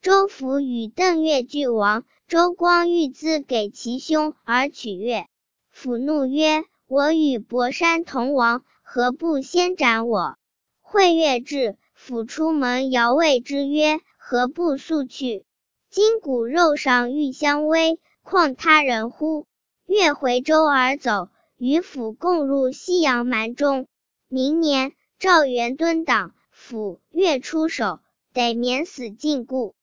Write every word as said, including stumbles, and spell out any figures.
周辅与邓越俱亡，周光欲自给其兄而取越。辅怒曰：我与伯山同亡，何不先斩我？会越至，辅出门摇谓之曰：何不速去？今骨肉尚欲相危，况他人乎？越回州而走，与辅共入西阳蛮中。明年，赵元敦党，辅越出守，得免死禁锢。